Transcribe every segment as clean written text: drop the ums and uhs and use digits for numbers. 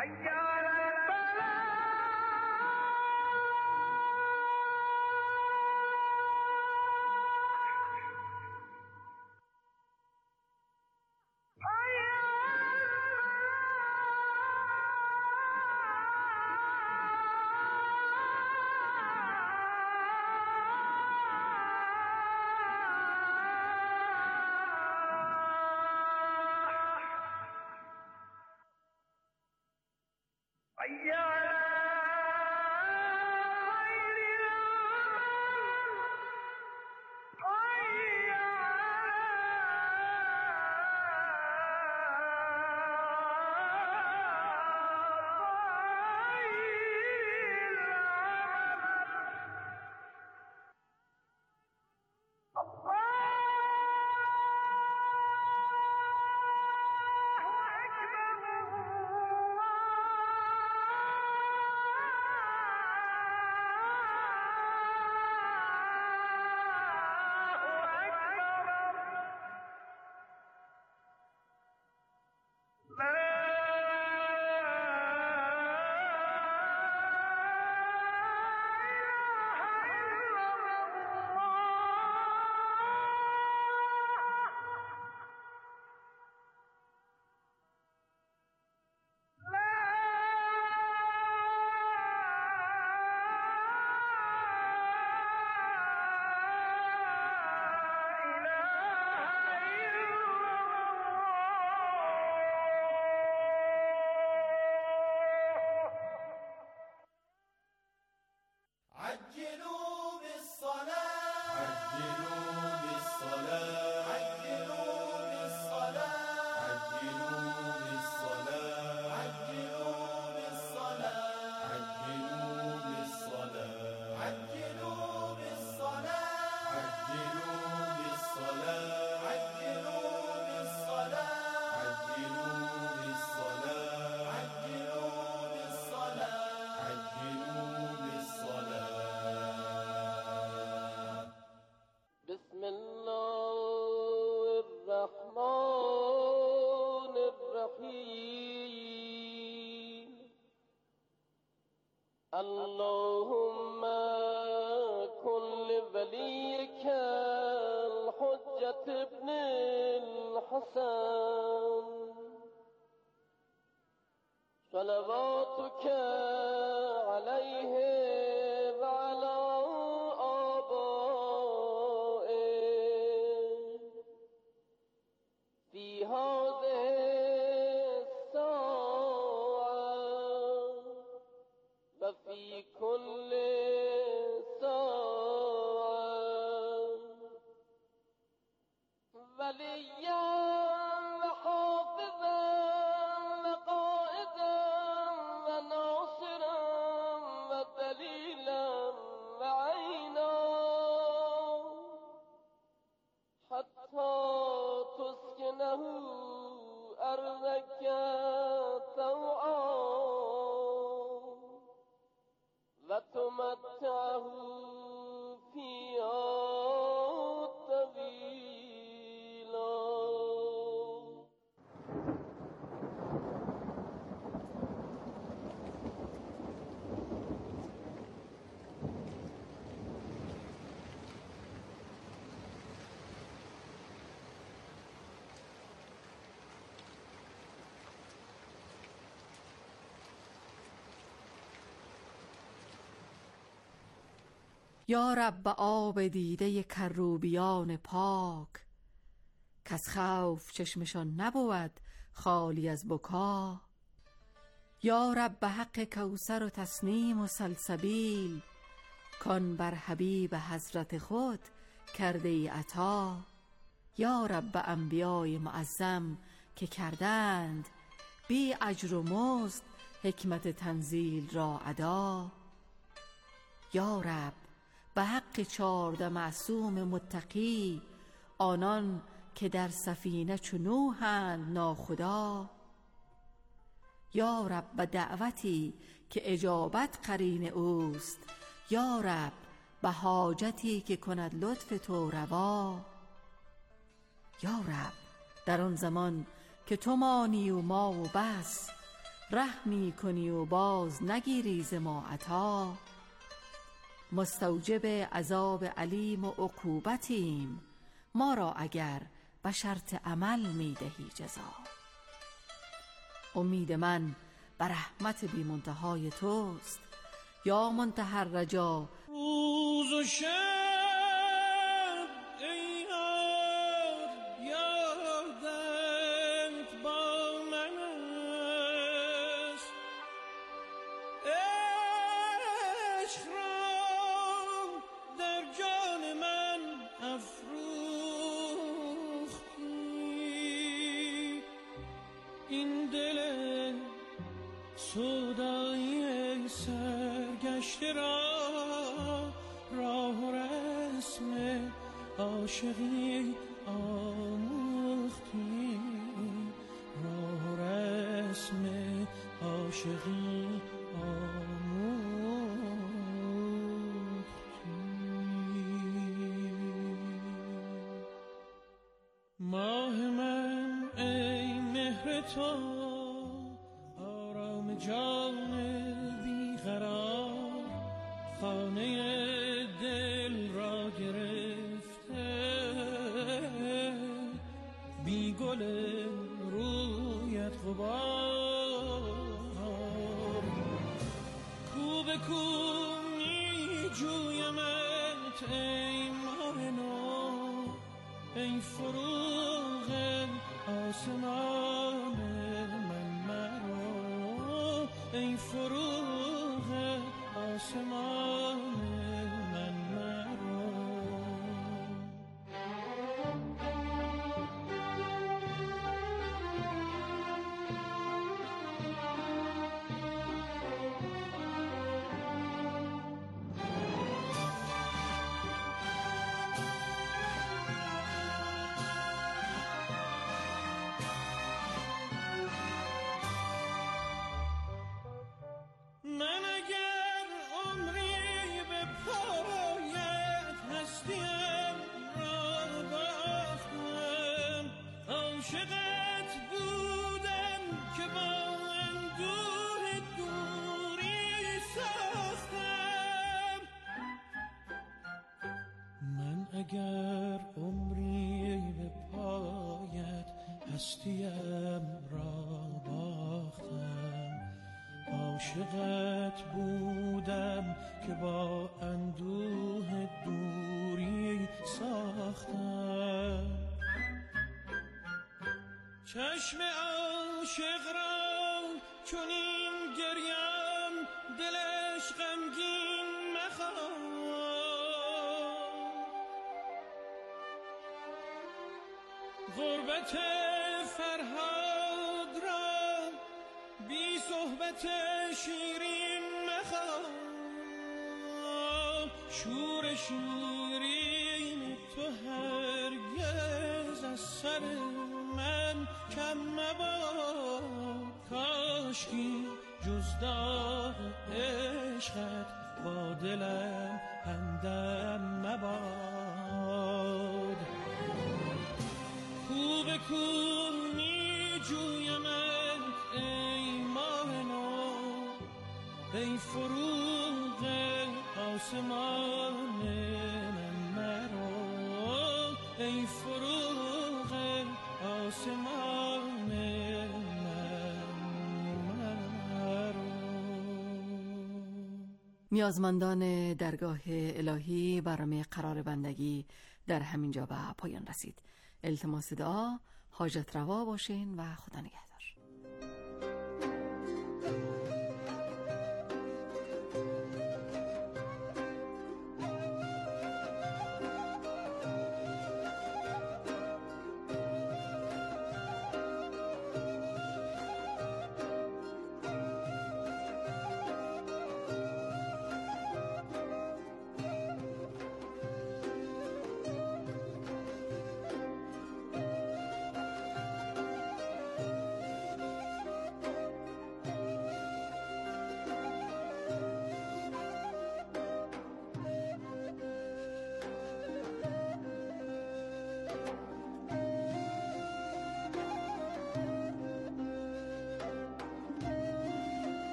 اللهم كن لوليك الحجة ابن الحسن صلواتك عليه وعلى آبائه في هذه وفي كل ساعة وليا وحافظا وقائدا وناصرا ودليلا وعينا حتى تسكنه أرضك طوعا وتمتعه فيها طويلا. یا رب آب دیده کروبیان پاک کز خوف چشمشان نبود خالی از بکا. یا رب حق کوثر و تسنیم و سلسبیل کان بر حبیب حضرت خود کرده ای عطا. یا رب انبیای معظم که کردند بی اجر و مزد حکمت تنزیل را ادا. یا رب به حق 14 معصوم متقی آنان که در سفینه چو نوحند ناخدا. یا رب به دعوتی که اجابت قرین اوست. یا رب به حاجتی که کند لطف تو روا. یا رب در آن زمان که تو مانی و ما و بس رحمی کنی و باز نگیری ز ما عطا. مستوجب عذاب علیم و عقوبتیم، ما را اگر به شرط عمل می دهی جزا. امید من به رحمت بی منتهای توست، یا منتهی الرجا. روز و شب ای یار یادت با من است، عشق را در جان من افروختی. این دل سودایی سرگشته را راه و رسم عاشقی آموختی. راه و رسم عاشقی آموختی. ماه من ای مهر تو، آرام جان بیقرار، خانه دل را گرفته. بی گل رویت غبار، کو به کو می جویمت ای ماه نو. ای فروغ آسمان من مرا، ای فروغ آسمان من مرا. من اگر عمری به پایت هستیم را باختم، عاشقت بودم که با اندوه دوری ساختم. من اگر عمری به پایت هستیم را باختم، عاشقت بودم که با اندوه دوری ساختم. چشم عاشق را چنین گریم دلش غمگین مخواد. غربت فرهاد را بی صحبت شیرین مخواه. شور شیرین تو هرگز از سر من کم مباد. کاشکی جز داغ عشقت با دلم همدم مباد. کو به کو می جویمت ای ماه نو، ای فروغ آسمان من مرا، ای فروغ آسمان من مرا. نیازمندان درگاه الهی برنامه قرار بندگی در همین جا به پایان رسید. التماس دعا، حاجت روا باشین و خدا نگهدار.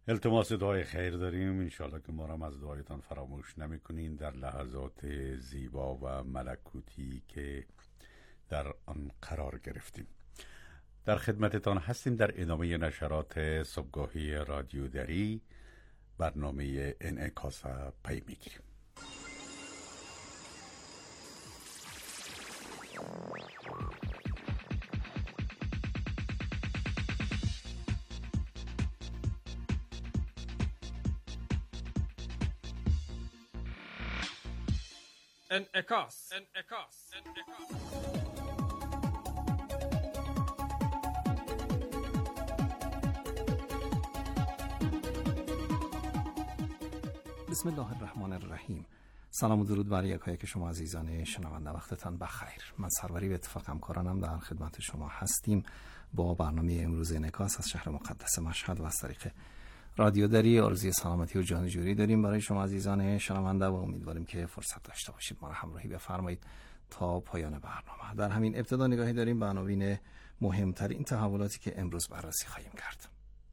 التماس دعای خیر داریم، انشالله که ما را از دعایتان فراموش نمی‌کنین در لحظات زیبا و ملکوتی که در آن قرار گرفتیم. در خدمتتان هستیم در ادامه نشرات صبحگاهی رادیو دری، برنامه انعکاس پی میگیریم. انعکاس. بسم الله الرحمن الرحیم. سلام و درود بر یکایک شما عزیزان شنونده، وقتتان بخیر. من سروری به اتفاق همکارانم در خدمت شما هستیم با برنامه امروز انعکاس از شهر مقدس مشهد و از طریق رادیو دری. آرزوی سلامتی و جانجوری داریم برای شما عزیزان شنونده و امیدواریم که فرصت داشته باشید ما را همراهی بفرمایید تا پایان برنامه. در همین ابتدا نگاهی داریم به عناوین مهمترین تحولاتی که امروز بررسی خواهیم کرد.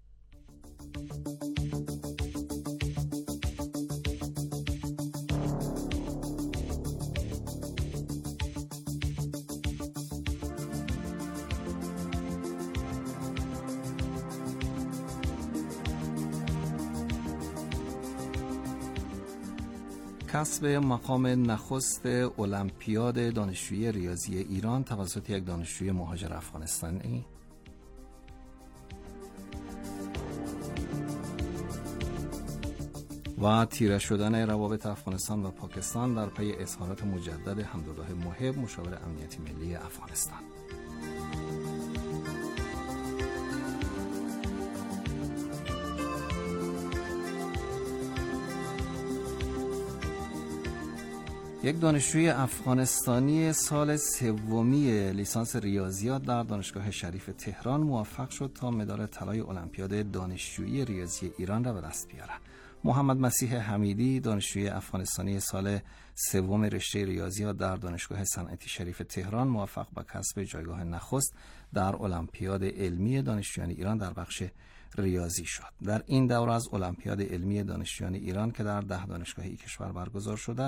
کسب مقام نخست المپیاد دانشجویی ریاضی ایران توسط یک دانشجوی مهاجر افغانستانی. و تیره شدن روابط افغانستان و پاکستان در پی اظهارات مجدد حمدالله محب مشاور امنیتی ملی افغانستان. یک دانشجوی افغانستانی سال سومی لیسانس ریاضیات در دانشگاه شریف تهران موفق شد تا مدال طلای المپیاد دانشجویی ریاضی ایران را به دست بیاورد. محمد مسیح حمیدی، دانشجوی افغانستانی سال سوم رشته ریاضیات در دانشگاه صنعتی شریف تهران، موفق به کسب جایگاه نخست در المپیاد علمی دانشجویان ایران در بخش ریاضی شد. در این دوره از المپیاد علمی دانشجویان ایران که در 10 دانشگاهی کشور برگزار شده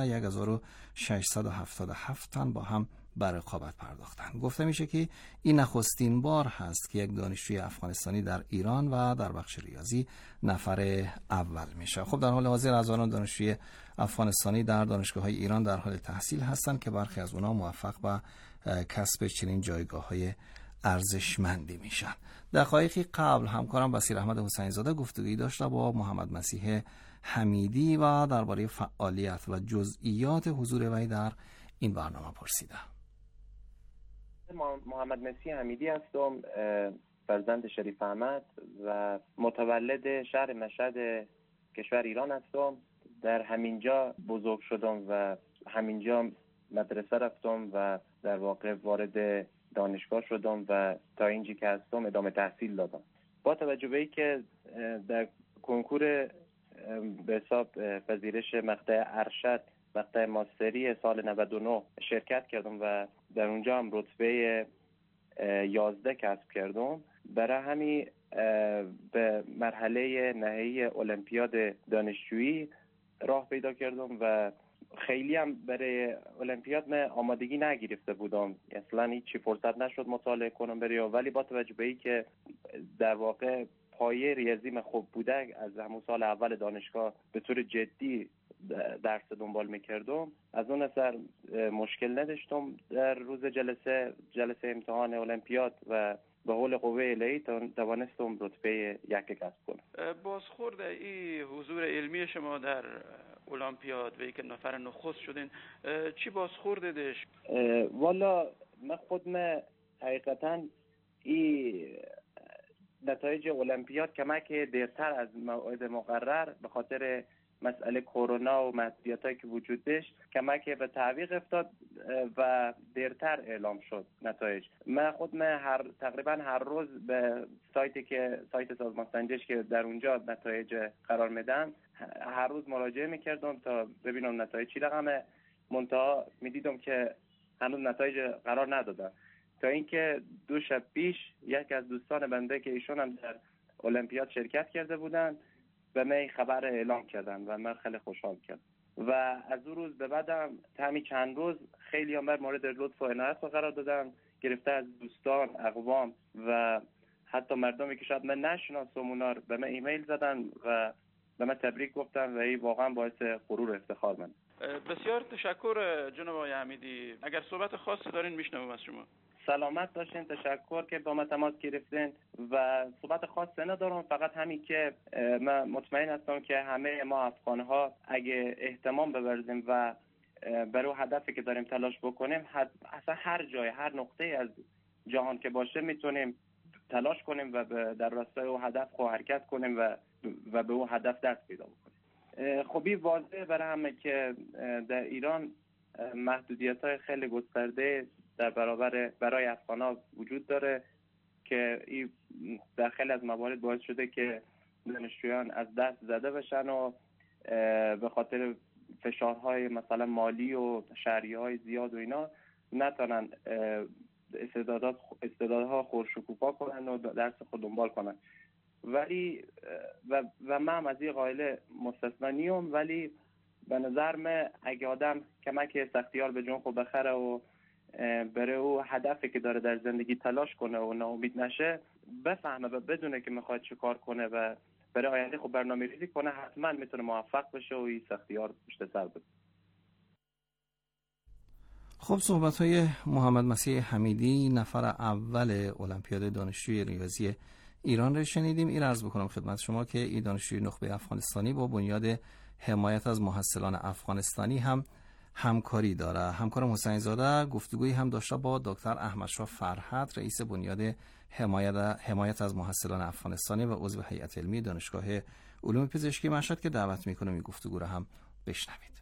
1677 تن با هم به رقابت پرداختند. گفته میشه که این نخستین بار هست که یک دانشجوی افغانستانی در ایران و در بخش ریاضی نفر اول میشه. خب در حال حاضر هزاران دانشجوی افغانستانی در دانشگاه‌های ایران در حال تحصیل هستند که برخی از اونها موفق به کسب چنین جایگاه‌های ارزشمندی میشن. دقایقی قبل همکارم بصیر احمد حسین زاده گفتگویی داشته با محمد مسیح حمیدی و درباره فعالیت و جزئیات حضور وی در این برنامه پرسیدم. محمد مسیح حمیدی هستم، فرزند شریف احمد و متولد شهر مشهد کشور ایران هستم. در همینجا بزرگ شدم و همینجا مدرسه رفتم و در واقع وارد دانشگاه شدم و تا اینجی که هستم ادامه تحصیل دادم. با توجه به اینکه در کنکور به حساب پذیرش مقطع ارشد مقطع ماستری سال 99 شرکت کردم و در اونجا هم رتبه 11 کسب کردم، برای همین به مرحله نهایی المپیاد دانشجویی راه پیدا کردم و خیلی هم برای المپیاد من آمادگی نگرفته بودم، اصلا هیچی فرصت نشد مطالعه کنم ولی با توجه به این که در واقع پایه ریاضیم خوب بوده، از همون سال اول دانشگاه به طور جدی درس دنبال میکردم، از اون اثر مشکل نداشتم در روز جلسه امتحان المپیاد و به حول قوه الهی توانستم رتبه 1 کسب کنم. بازخورد این حضور علمی شما در المپیاد و اینکه نفر نخست شدین چی بازخورده داشت؟ والا من خودم حقیقتا این نتایج المپیاد کمک دیرتر از موعد مقرر به خاطر مسئله کرونا و محدودیتایی که وجود داشت کمک به تعویق افتاد و دیرتر اعلام شد نتایج. من خودم تقریبا هر روز به سایت سازمان سنجش که در اونجا نتایج قرار میدن هر روز مراجعه میکردم تا ببینم نتایج چی رقمه. منتها میدیدم که هنوز نتایج قرار ندادن، تا اینکه 2 شب پیش یکی از دوستان بنده که ایشون هم در المپیاد شرکت کرده بودن به من خبر اعلام کردن و من خیلی خوشحال کردم و از اون روز به بعدم همین چند روز خیلی هم مورد لطف و عنایت قرار دادن، گرفته از دوستان، اقوام و حتی مردمی که شاید من نشناسم اونا به من ایمیل زدن و به من تبریک گفتن و این واقعا باعث غرور و افتخار من. بسیار تشکر جناب آقای حمیدی. اگر صحبت خاصی دارین میشنوم از شما. سلامت باشین، تشکر که با من تماس گرفتین و صحبت خاصی ندارم، فقط همین که من مطمئن هستم که همه ما افغان‌ها اگه اهتمام بورزیم و برای هدفی که داریم تلاش بکنیم، اصلا هر جای، هر نقطه از جهان که باشه میتونیم تلاش کنیم و در راستای او هدف حرکت کنیم و به او هدف دست پیدا بکنیم. خب واضحه برای همه که در ایران محدودیت‌های خیلی گسترده در برای افغان‌ها وجود داره که این در خیلی از موارد باعث شده که دانشجویان از دست زده بشن و به خاطر فشارهای مثلا مالی و شهریه‌های زیاد و اینا نتونن استعدادها خورشکوفا کنن و درس خود دنبال کنن. ولی و من هم از این قاعده مستثنا نیم، ولی به نظر من اگه آدم کمک سختیار به جون خود بخره و برای او هدفی که داره در زندگی تلاش کنه و ناامید نشه، بفهمه و بدونه که میخواد چه کار کنه و برای آینده خود برنامه ریزی کنه، حتما میتونه موفق بشه و این سختیار پشت سر بده. خب صحبت‌های محمد مسیح حمیدی، نفر اول المپیاد دانشجوی ریاضی ایران را شنیدیم. این عرض بکنم خدمت شما که این دانشجوی نخبه افغانستانی با بنیاد حمایت از محصلان افغانستانی هم همکاری داره. همکارم حسین زاده گفتگویی هم داشته با دکتر احمدشاه فرهد، رئیس بنیاد حمایت از محصلان افغانستانی و عضو هیئت علمی دانشگاه علوم پزشکی مشهد که دعوت میکنم این گفتگو رو هم بشنوید.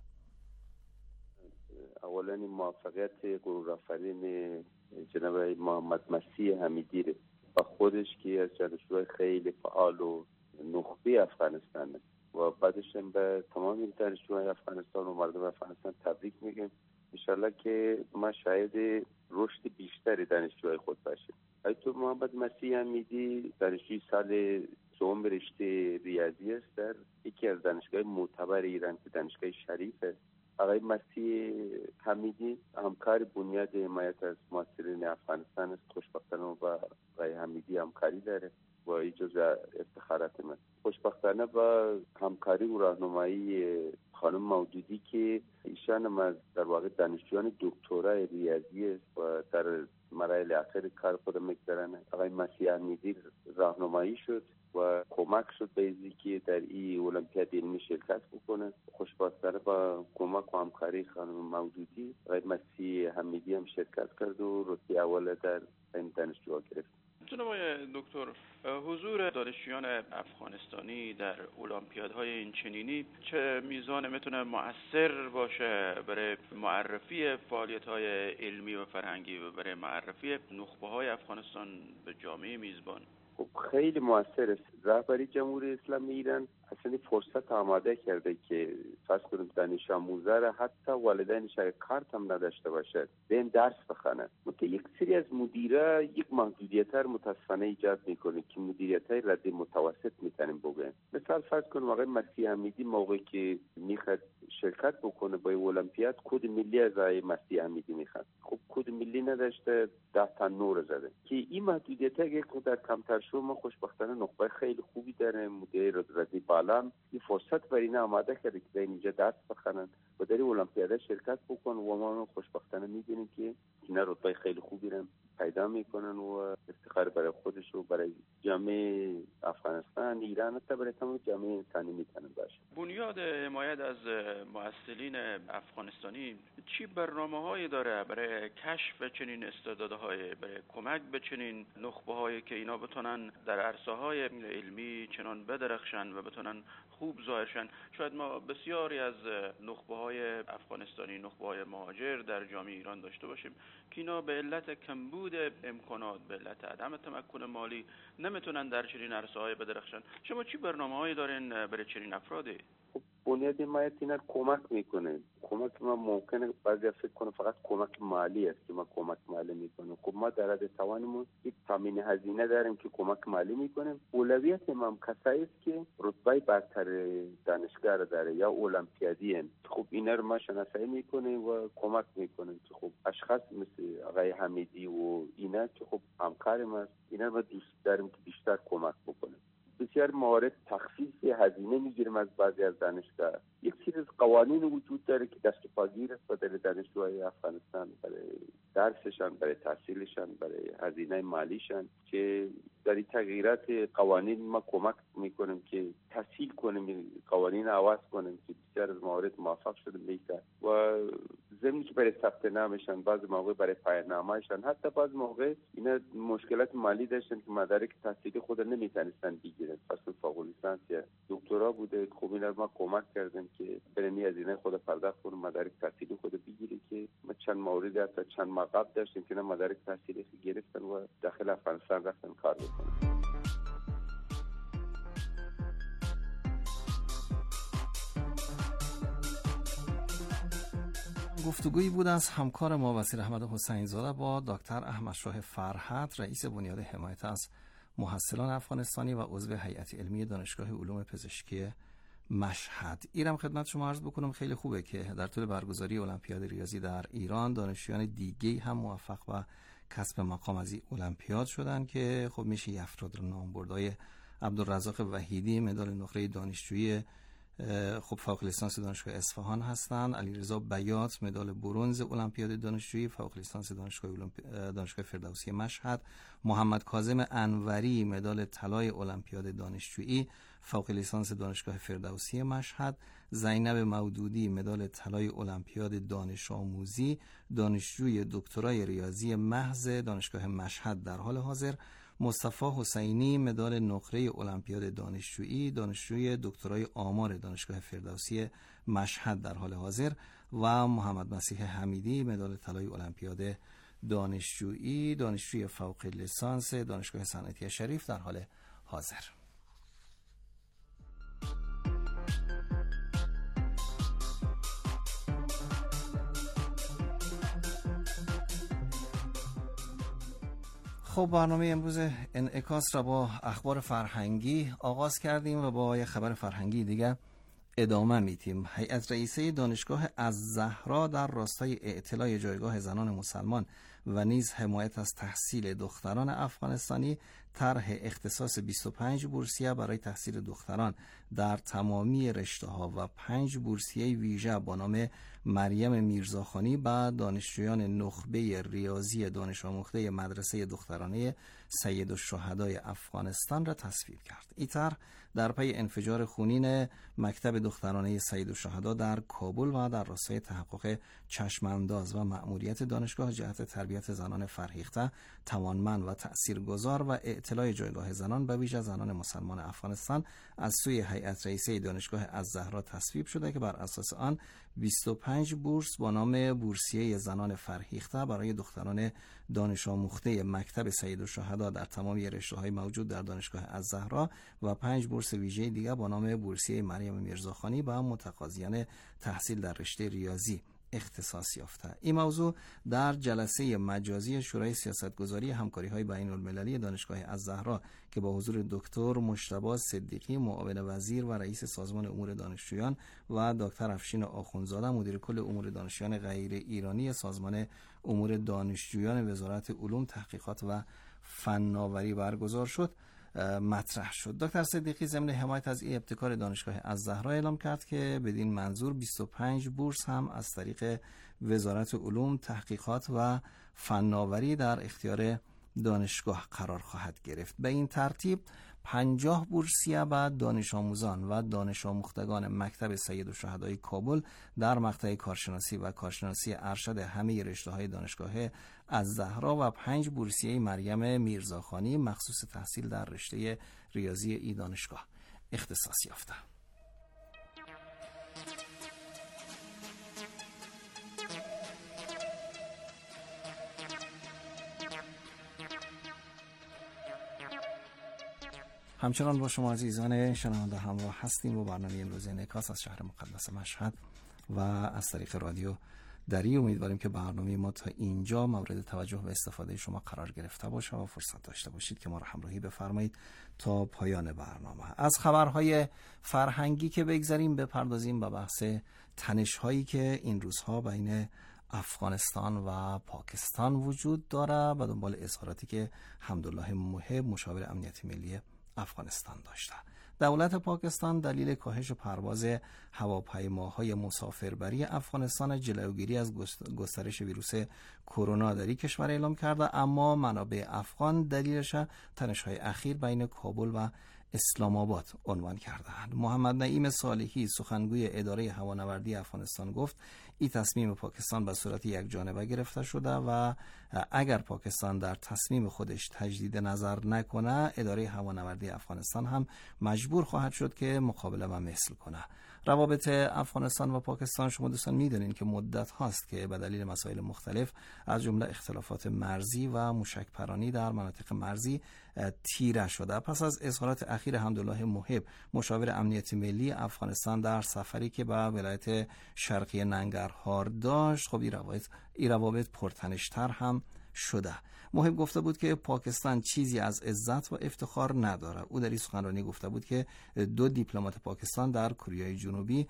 اولا موفقیت غرورآفرین جناب محمد مسیح حمیدی و خودش که از دانشجوهای خیلی فعال و نخبه افغانستانه و بعدش هم به تمام دانشجوهای افغانستان و مردم افغانستان تبریک میگم. انشالله که ما شاهد رشد بیشتری دانشجوهای خود باشیم. آیت محمد مسیح حمیدی دانشجوی سال دوم رشته ریاضی است در یکی از دانشگاه معتبر ایران که دانشگاه شریف است. آقای مسیح حمیدی همکار بنیاد حمایت از محصلین افغانستان است. خوشبختانه با آقای حمیدی همکاری داره و این جزء افتخارات من. خوشبختانه با همکاری و راهنمایی خانم مودودی که ایشان هم در واقع دانشجویان دکترای ریاضی است و در مراحل آخر کار خود میگذارن. آقای مسیح حمیدی راهنمایی شد و کمک شد به اینکه در این المپیاد علمی شرکت بکنه. خوشبختانه با کمک و همکاری خانم مودودی آقای مسیح حمیدی هم شرکت کرد و رتبه اول در این دانشجوها گرفت. جناب دکتر، حضور دانشجویان افغانستانی در المپیادهای این چنینی چه میزان میتونه مؤثر باشه برای معرفی فعالیت‌های علمی و فرهنگی و برای معرفی نخبه‌های افغانستان به جامعه میزبان؟ خب خیلی مؤثر است. رهبری جمهوری اسلامی ایران اصلا فرصت آماده کرده که فرض کنیم دانش آموزا را حتی والدینش کارت هم نداشته باشد بین درس بخونه. مگه یک سری از مدیرا یک محدودیت را متاسفانه ایجاد میکنه که مدیریت‌های رد متوسط میتونیم بگیم. مثلا فرض کنیم آقای مسیح حمیدی موقعی که میخواد شرکت بکنه با المپیاد کد ملی از آقای مسیح حمیدی میخواد. خب کد ملی نداشته 10 تا نور زده که این محدودیت‌ها یک در کمتر شو. ما خوشبختانه نخبه خیلی خوبی داره، مدیر رضی بالام این فرصت برای اینا آماده کرده که در اینجا درس بخونن و در المپیاد شرکت بکنن و ما خوشبختانه می‌بینیم که اینا رتبه خیلی خوبی رو پیدا میکنن و افتخار برای خودش و برای جامعه افغانستان، ایران تا برای تمام جامعه انسانی میتونن باشه. بنیاد حمایت از محصلین افغانستانی چی برنامه‌هایی داره برای کشف چنین استعدادهای، برای کمک به چنین نخبه‌هایی که اینا بتونن در عرصه‌های علمی چنان بدرخشن و بتونن خوب ظاهرشن؟ شاید ما بسیاری از نخبه‌های افغانستانی، نخبه‌های مهاجر در جامعه ایران داشته باشیم که اینا به علت کمبود امکانات، به علت عدم تمکن مالی نمیتونن در چنین عرصه‌های بدرخشن. شما چی برنامه‌هایی دارین برای چنین افرادی؟ خب بنیاد حمایت اینا کمک میکنه. کمک ما ممکنه بعضی فکر کنه فقط کمک مالی است که ما کمک مالی میکنیم. خب ما در حد توانمون یک تامین هزینه داریم که کمک مالی میکنیم. اولویت ما کسایی است که رتبه برتر دانشگاه داره یا المپیادی ان. خب اینا رو ما شناسایی میکنیم و کمک میکنیم که خب اشخاص مثل آقای حمیدی و اینا که خب همکار ما است، اینا ما دوست داریم که بیشتر کمک بکنیم. بسیار موارد تخفیف هزینه میگیریم از بعضی از دانشگاه. یک سری از قوانین وجود داره که دست پاگیر است برای دانشجوهای افغانستان، برای درسشان، برای تحصیلشان، برای هزینه مالیشان، که در این تغییرات قوانین ما کمک میکنیم که تسهیل کنیم، قوانین عوض کنیم که بسیار از موارد موفق شده بهتر و ضمن که برای ثبت نامشان، بعض موقع برای پایان‌نامه‌شان، حتی بعض موقع اینا مشکلات مالی داشتن که مدارک تحصیلی خود نمیتونستن بگیرن، اصلا فوق لیسانس یا دکترا بوده. خب اینا ما کمک کردیم که برای هزینه خود پرداخت کنیم، مدارک تحصیلی خود بگیره، که ما چند موردی حتی چند مقام داشتیم که مدارک تحصیلی گرفتن و داخل افغانستان رفتن کار بکنن. گفتگویی بود از همکار ما وسیع احمد حسین زاده با دکتر احمد شاه فرحت، رئیس بنیاد حمایت از محصلان افغانستانی و عضو هیئت علمی دانشگاه علوم پزشکی مشهد. ایرم خدمت شما عرض بکنم خیلی خوبه که در طول برگزاری المپیاد ریاضی در ایران دانشجویان دیگه هم موفق و کسب مقام از این المپیاد شدن که خب میشه یه افراد رو نام برد. عبدالرزاق وحیدی مدال نقره دانشجویی خب فوق لیسانس دانشگاه اصفهان هستند. علیرضا بیات مدال برنز المپیاد دانشجویی فوق لیسانس دانشگاه فردوسی مشهد. محمد کاظم انوری مدال طلای المپیاد دانشجویی فوق لیسانس دانشگاه فردوسی مشهد. زینب مودودی مدال طلای المپیاد دانش آموزی دانشجوی دکترای ریاضی محض دانشگاه مشهد در حال حاضر. مصطفی حسینی مدال نقره المپیاد دانشجویی دانشجوی دکترای آمار دانشگاه فردوسی مشهد در حال حاضر و محمد مسیح حمیدی مدال طلای المپیاد دانشجویی دانشجوی فوق لیسانس دانشگاه صنعتی شریف در حال حاضر. خب برنامه امروز انعکاس را با اخبار فرهنگی آغاز کردیم و با یک خبر فرهنگی دیگه ادامه میدیم. هیئت رئیسه دانشگاه الزهرا در راستای اعتلاء جایگاه زنان مسلمان و نیز حمایت از تحصیل دختران افغانستانی طرح اختصاص 25 بورسیه برای تحصیل دختران در تمامی رشته‌ها و 5 بورسیه ویژه با نام مریم میرزاخانی به دانشجویان نخبه ریاضی دانش آموخته مدرسه دخترانه سید الشهدای افغانستان را تصویب کرد. این طرح در پی انفجار خونین مکتب دخترانه سید الشهدا در کابل و در راستای تحقق چشمانداز و مأموریت دانشگاه جهت تربیت زنان فرهیخته، توانمند و تأثیرگذار و اطلاع جایگاه زنان به ویژه زنان مسلمان افغانستان از سوی هیئت رئیسه دانشگاه الزهرا تصویب شده که بر اساس آن 25 بورس با نام بورسیه زنان فرهیخته برای دختران دانش آموخته مکتب سید الشهدا در تمامی رشته‌های موجود در دانشگاه الزهرا و 5 بورس ویژه دیگر با نام بورسیه مریم میرزاخانی به متقاضیان تحصیل در رشته ریاضی اختصاص یافته. این موضوع در جلسه مجازی شورای سیاستگذاری همکاری‌های بین‌المللی دانشگاه الزهرا که با حضور دکتر مجتبی صدیقی معاون وزیر و رئیس سازمان امور دانشجویان و دکتر افشین آخوندزاده مدیر کل امور دانشجویان غیر ایرانی سازمان امور دانشجویان وزارت علوم تحقیقات و فناوری برگزار شد مطرح شد. دکتر صدیقی ضمن حمایت از این ابتکار دانشگاه الزهرا اعلام کرد که بدین منظور 25 بورس هم از طریق وزارت علوم تحقیقات و فناوری در اختیار دانشگاه قرار خواهد گرفت. به این ترتیب 50 بورسیه به دانش آموزان و دانش آموختگان مکتب سید الشهدای کابل در مقطع کارشناسی و کارشناسی ارشد همه رشته‌های دانشگاه الزهرا و 5 بورسیه مریم میرزاخانی مخصوص تحصیل در رشته ریاضی ای دانشگاه اختصاص یافته. همچنان با شما عزیزان شنونده همراه هستیم و برنامه امروز انعکاس از شهر مقدس مشهد و از طریق رادیو دری. امیدواریم که برنامه ما تا اینجا مورد توجه و استفاده شما قرار گرفته باشه و فرصت داشته باشید که ما را همراهی بفرمایید تا پایان برنامه. از خبرهای فرهنگی که بگذاریم بپردازیم به بحث تنش‌هایی که این روزها بین افغانستان و پاکستان وجود داره و دنبال اظهاراتی که حمدالله محب مشاور امنیت ملی افغانستان داشته. دولت پاکستان دلیل کاهش پرواز هواپیماهای مسافربری افغانستان جلوگیری از گسترش ویروس کرونا در این کشور اعلام کرده، اما منابع افغان دلیلش تنش‌های اخیر بین کابل و اسلام آباد عنوان کردند. محمد نعیم صالحی سخنگوی اداره هوانوردی افغانستان گفت این تصمیم پاکستان به صورت یک جانبه گرفته شده و اگر پاکستان در تصمیم خودش تجدید نظر نکنه اداره هوانوردی افغانستان هم مجبور خواهد شد که مقابله و مثل کنه. روابط افغانستان و پاکستان شما دوستان میدونین که مدت هاست که به دلیل مسائل مختلف از جمله اختلافات مرزی و موشکپرانی در مناطق مرزی تیره شده. پس از اظهارات اخیر حمدالله محب مشاور امنیت ملی افغانستان در سفری که به ولایت شرقی ننگرهار داشت، خب این روابط پرتنش‌تر هم شده. محب گفته بود که پاکستان چیزی از عزت و افتخار نداره. او در این سخنرانی گفته بود که 2 دیپلمات پاکستان در کره جنوبی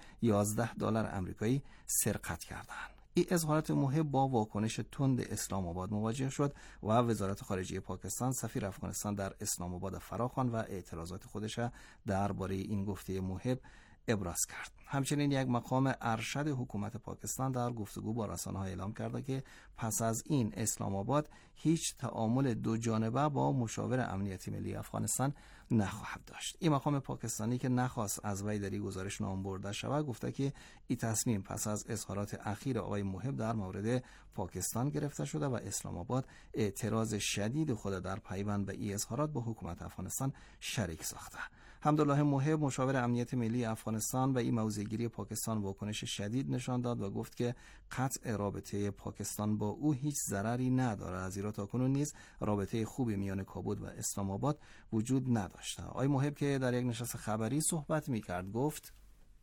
$11 آمریکایی سرقت کردند. این اظهارات محب با واکنش تند اسلام آباد مواجه شد و وزارت خارجه پاکستان سفیر افغانستان در اسلام آباد فراخواند و اعتراضات خودش درباره این گفته محب ابراز کرد. همچنین یک مقام ارشد حکومت پاکستان در گفتگو با رسانه‌ها اعلام کرده که پس از این اسلام آباد هیچ تعامل دو جانبه با مشاور امنیت ملی افغانستان نخواهد داشت. این مقام پاکستانی که نخواست از وی در این گزارش نام برده شود گفته که این تصمیم پس از اظهارات اخیر آقای محب در مورد پاکستان گرفته شده و اسلام آباد اعتراض شدید خود در پیوند به این اظهارات با حکومت افغانستان شریک ساخته. حمدالله محب مشاور امنیت ملی افغانستان و این موضع‌گیری پاکستان واکنش شدید نشان داد و گفت که قطع رابطه پاکستان با او هیچ ضرری نداره، از ایرا تاکنون نیز رابطه خوبی میان کابل و اسلام آباد وجود نداشته. آقای محب که در یک نشست خبری صحبت میکرد گفت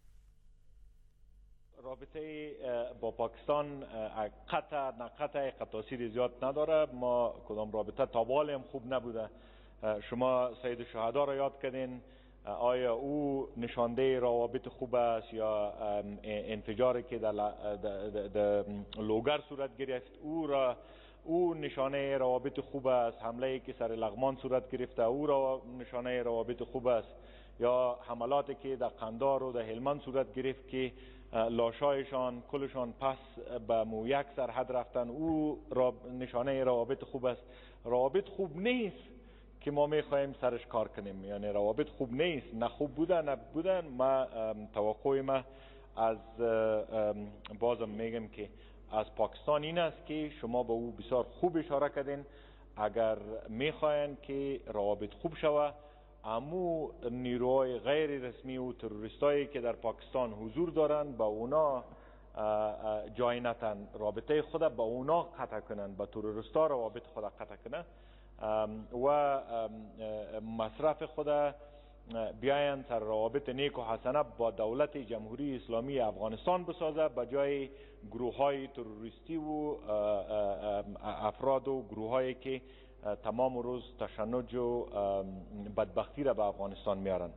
رابطه با پاکستان قطع تاثیر زیاد نداره. ما کدام رابطه تابال هم خوب نبوده. شما سید الشهدا را یاد کردین، آیا او نشانده روابط خوب است یا انفجاری که در لوگر صورت گرفت او نشانه روابط خوب است؟ حمله که سر لغمان صورت گرفته او نشانه روابط خوب است؟ یا حملاتی که در قندار و در هلمند صورت گرفت که لاشایشان کلشان پس به مویک سرحد رفتن او نشانه روابط خوب است؟ روابط خوب نیست که ما میخواهیم سرش کار کنیم، یعنی روابط خوب نیست، نه خوب بودن. ما توقع ما از بازم میگم که از پاکستان این است که شما به او بسیار خوب اشاره کردین. اگر میخواین که روابط خوب شود، امو نیروهای غیر رسمی و تروریستایی که در پاکستان حضور دارن با اونا جای نتن، رابطه خود با اونا قطع کنن، با تروریستا روابط خود قطع کنن و مصرف خود بیاین سر روابط نیک و حسنه با دولت جمهوری اسلامی افغانستان بسازه، به جای گروه های تروریستی و افراد و گروه هایی که تمام روز تشنج و بدبختی را به افغانستان میارن.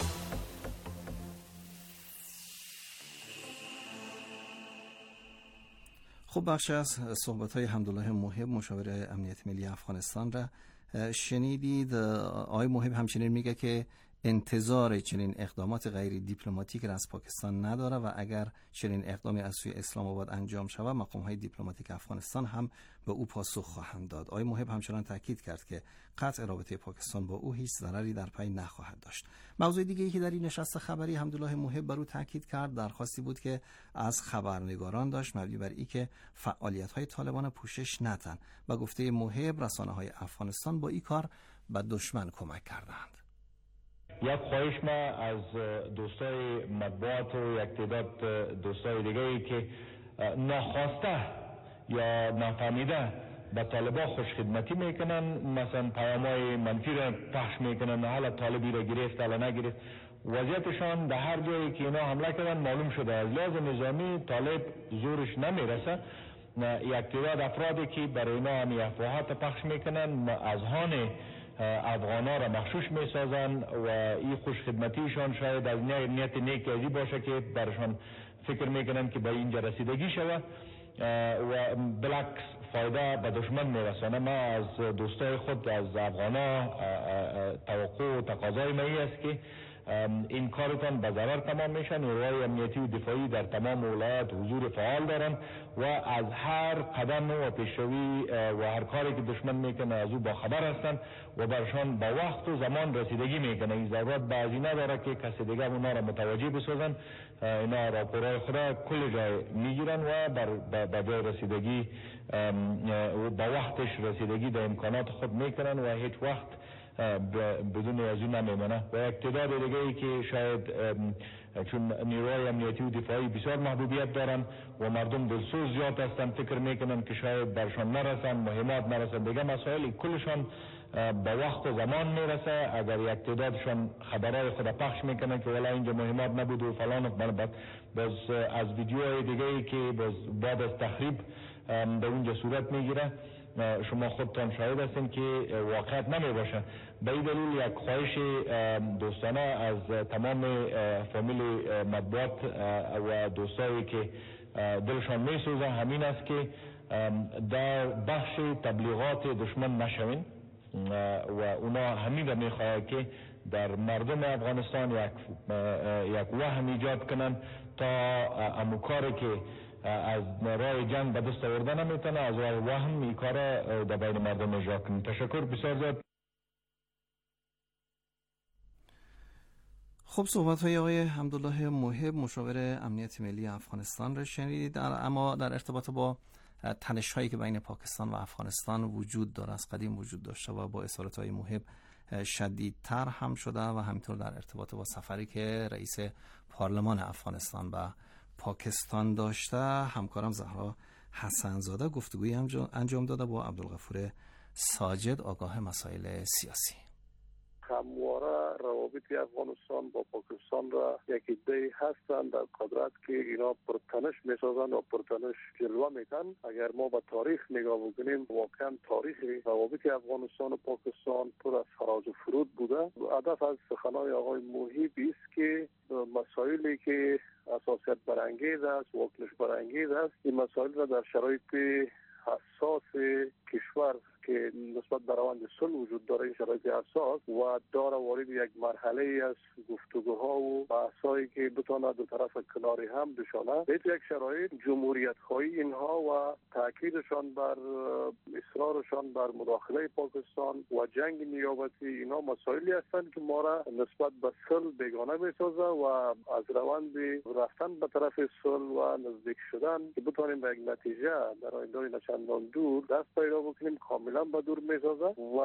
خب بخش از صحبت‌های حمدالله محب مشاور امنیت ملی افغانستان را شنیدید. آقای محب همچنین میگه که انتظار چنین اقدامات غیر دیپلماتیک را از پاکستان نداره و اگر چنین اقدامی از سوی اسلام آباد انجام شود مقام‌های دیپلماتیک افغانستان هم به او پاسخ خواهند داد. آقای محب همچنان تاکید کرد که قطع رابطه پاکستان با او هیچ ضرری در پی نخواهد داشت. موضوع دیگه‌ای که در این نشست خبری حمدالله محب بر او تاکید کرد درخواستی بود که از خبرنگاران داشت مبنی بر اینکه فعالیت‌های طالبان پوشش ندهند و گفته محب رسانه‌های افغانستان با این کار به دشمن کمک کردند. یک خواهش ما از دوستای مطبوعات و یک تعداد دوستای دیگه‌ای که ناخواسته یا نفهمیده به طالبا خوشخدمتی میکنن، مثلا پیام‌های منفی را پخش میکنن، حالا طالبی را گرفت حالا نگرفت. وضعیتشان در هر جایی که اینا حمله کردن معلوم شده از لحاظ نظامی طالب زورش نمیرسه. یک تعداد افرادی که برای اینا همی افواهات پخش میکنن اذهان افغانا را مغشوش میسازن و این خوشخدمتیشان شاید از نیت نیک ازی باشه که برشان فکر میکنن که به اینجا رسیدگی شود و بالعکس فایده به دشمن میرسانه. ما از دوستای خود از افغانا توقع و تقاضای می است که این کارتان به ضرر تمام میشه. نیروهای امنیتی و دفاعی در تمام ولایات حضور فعال دارن و از هر قدم و پیشروی و هر کاری که دشمن میکنه از او با خبر هستن و برشان با وقت و زمان رسیدگی میکنه. این ضرورت به ازی نداره که کسی دیگه اونا را متوجه بسازن. اینا راپورهای خود کل جای میگیرن و به جای رسیدگی با وقتش رسیدگی در امکانات خود میکنن و هیچ وقت بدون از اون نمیمانه. و یک تعداد دیگه ای که شاید چون نیروهای امنیتی و دفاعی بسیار محبوبیت دارن و مردم دلسوز زیاد هستن، فکر میکنن که شاید برشان نرسن، مهمات نرسن، دیگه مسائل کلشان با وقت و زمان میرسه. اگر یک تعدادشان خبرهای خود پخش میکنن که ولی اینجا مهمات نبود و فلان و باز از ویدیوهای دیگه ای که بعد از تخریب در اونجا صورت میگیره، شما خودتان شاهد هستین که واقعیت نمی باشه. به این دلیل یک خواهش دوستانه از تمام فامیل مطبوعات و دوستایی که دلشان می سوزه همین است که در بخش تبلیغات دشمن نشوین و اونا همین را می خواهد که در مردم افغانستان یک وهم ایجاد کنن تا اموکاری که از راه جنگ به دست آورده نمیتونه از راه وهم این کار در بین مردم اجرا کنیم. تشکر بسیار زیاد. خب صحبت های آقای حمدالله محب مشاور امنیت ملی افغانستان را شنیدید. اما در ارتباط با تنش هایی که بین پاکستان و افغانستان وجود داره، از قدیم وجود داشته و با اصرارات های محب شدیدتر هم شده و همینطور در ارتباط با سفری که رئیس پارلمان افغانستان و پاکستان داشته، همکارم زهرا حسنزاده گفتگویی انجام داده با عبدالغفور ساجد آگاه مسائل سیاسی. همواره روابط افغانستان با پاکستان را یک عده‌ای هستند در قدرت که اینا پرتنش میسازند و پرتنش جلوه میتن. اگر ما به تاریخ نگاه بکنیم، واقعا تاریخ روابط افغانستان و پاکستان پر از فراز و فرود بوده. هدف از سخنان آقای محب است که مسائلی که اساسیت برانگیز است، واکنش برانگیز است، این مسائل را در شرایط حساس کشور که نسبت به روند صلح وجود داره، این شرایط حساس و داره وارد یک مرحله از گفتگوها و بحثایی که بتونه دو طرف کناری هم بشانه. به یک شرایط جمهوریت خواهی اینها و تاکیدشان بر اصرارشان بر مداخله پاکستان و جنگ نیابتی، اینا مسائلی هستند که ما را نسبت به صلح بیگانه میسازه و از روند رفتن به طرف صلح و نزدیک شدن که بتونیم به یک نتیجه در آینده نچندان دور دست پیدا بکنیم کاملا به دور میسازه. و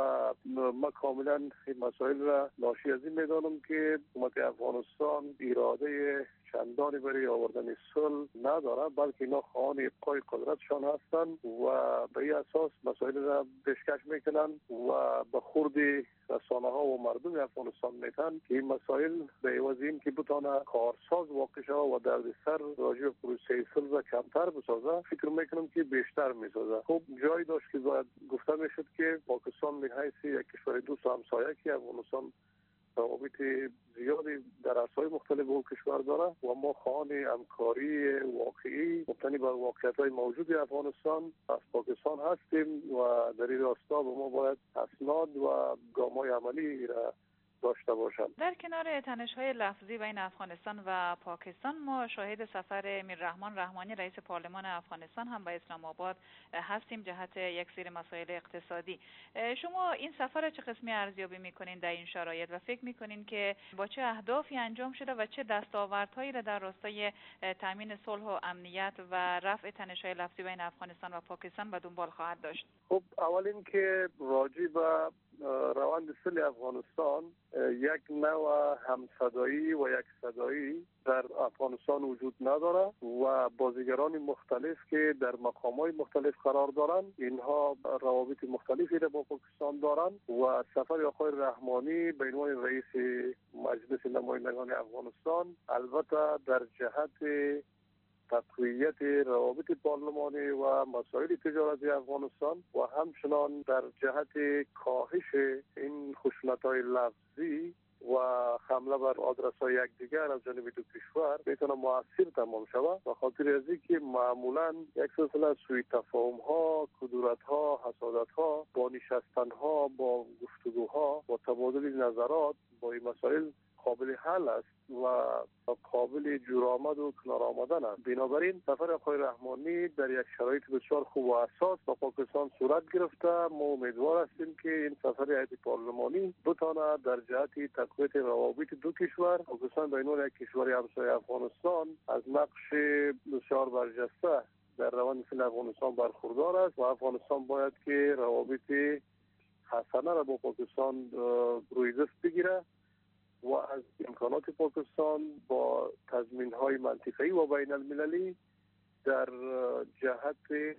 ما کاملا این مسائل را ناشی از این میدانم که حکومت افغانستان اراده چندانی برای آوردن صلح نداره، بلکه اینا خواهان ابقای قدرتشان هستند و به این اساس مسائل را پیشکش میکنن و به خورد رسانه ها و مردم افغانستان میتن که این مسائل به عوض این که بتونه کارساز واقع شود و دردسر راجع به پروسه صلح را کمتر بسازه، فکر میکنم که بیشتر میسازه. خب جایی داشت که باید گفته میشد که پاکستان به حیث یک کشور دوست و همسایه که افغانستان روابط زیادی در عرصه‌های مختلف با کشور داره و ما خواهان همکاری واقعی مبتنی بر واقعیت‌های موجود افغانستان از پاکستان هستیم و در این راستا به ما باید اسناد و گام‌های عملی را داشته باشند. در کنار تنش‌های لفظی بین افغانستان و پاکستان، ما شاهد سفر امیررحمان رحمانی رئیس پارلمان افغانستان هم به اسلام آباد هستیم جهت یک سری مسائل اقتصادی. شما این سفر چه قسمی ارزیابی می‌کنین در این شرایط و فکر می‌کنین که با چه اهدافی انجام شده و چه دستاوردهایی را در راستای تامین صلح و امنیت و رفع تنش‌های لفظی بین افغانستان و پاکستان به دنبال خواهد داشت؟ خب اول اینکه راجع به روند صلح افغانستان یک نوع همصدایی و یک صدایی در افغانستان وجود نداره و بازیگران مختلف که در مقام‌های مختلف قرار دارند اینها روابط مختلفی را با پاکستان دارند و سفر آقای رحمانی به عنوان رئیس مجلس نمایندگان افغانستان البته در جهت تقویت روابط پارلمانی و مسائل تجارتی افغانستان و همچنان در جهت کاهش این خشونت‌های لفظی و حمله بر آدرس‌های یکدیگر از جانب دو کشور میتونه مؤثر تمام شود و خاطر از اینکه معمولا یک سلسله سوء تفاهم‌ها، کدورت‌ها، حسادت‌ها با نشستن‌ها، با گفتگوها و تبادل نظرات با این مسائل قابل حل است و قابل جورآمد و کنار آمدن است. بنابراین سفر آقای رحمانی در یک شرایط بسیار خوب و حساس با پاکستان صورت گرفته. ما امیدوار هستیم که این سفر هیئت پارلمانی بتونه در جهت تقویت روابط دو کشور، پاکستان به عنوان یک کشور همسایه افغانستان از نقش بسیار برجسته در روند صلح افغانستان برخوردار است و افغانستان باید که روابط حسنه را با پاکستان روی دست بگیره و از امکانات پاکستان با تضمین‌های منطقه‌ای و بین المللی در جهت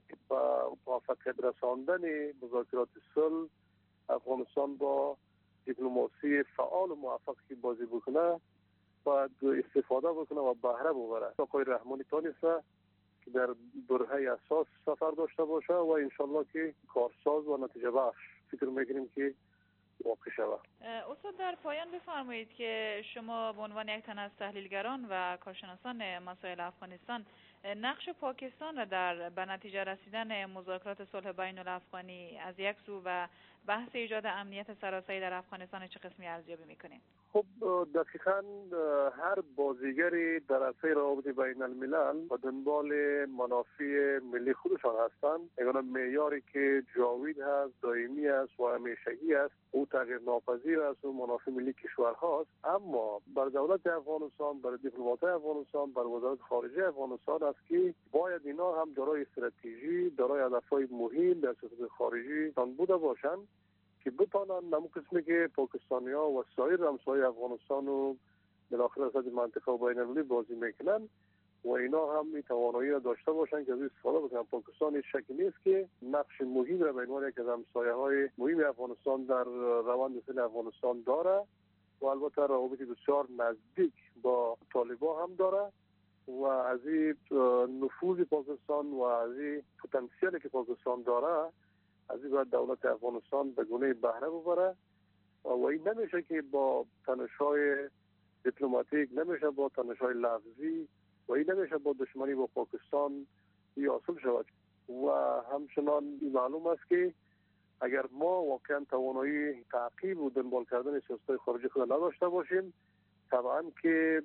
موفقیت رساندن مذاکرات صلح افغانستان با دیپلماسی فعال و موفقی بازی بکنه و استفاده بکنه و بهره ببره. آقای رحمانی تانسته که در برهه اساس سفر داشته باشه و انشالله که کارساز و نتیجه بخش فکر میکنیم که واقع شود. استاد در پایان بفرمایید که شما به عنوان یک تن از تحلیلگران و کارشناسان مسائل افغانستان نقش پاکستان را در به نتیجه رسیدن مذاکرات صلح بین الافغانی از یک سو و بحث ایجاد امنیت سراسری در افغانستان چه قسمی ارزیابی میکنید؟ خب دقیقاً هر بازیگری در عرصه روابط بین الملل و دنبال منافع ملی خودشان هستند. یگانه معیاری که جاوید هست، دائمی است و همیشگی است، او تغییر ناپذیر است و منافع ملی کشورهاست. اما بر دولت افغانستان، بر دیپلمات‌های افغانستان، بر وزارت خارجه افغانستان است که باید اینا هم دارای استراتژی، دارای هدف‌های مهم در سیاست خارجی بوده باشند که بتانن نمو قسمی که پاکستانی‌ها و سایر همسایه افغانستان و بالاخره از منطقه و بین المللی بازی میکنن و اینا هم این توانایی را داشته باشن که از استفاده بکنن. پاکستان هیچ شکی نیست که نقش مهم را به عنوان یک از همسایه‌های مهم افغانستان در روند صلح افغانستان داره و البته روابط بسیار نزدیک با طالبان هم داره و از این نفوذ پاکستان و از این پتانسیلی که پاکستان داره از این باید دولت افغانستان به گونه بهره ببره و این نمیشه که با تنش‌های دیپلماتیک، نمیشه با تنش‌های لفظی و این نمیشه با دشمنی با پاکستان حاصل شود و همچنان معلوم است که اگر ما واقعا توانایی تعقیب و دنبال کردن سیاست خارجی خود نداشته باشیم طبعا که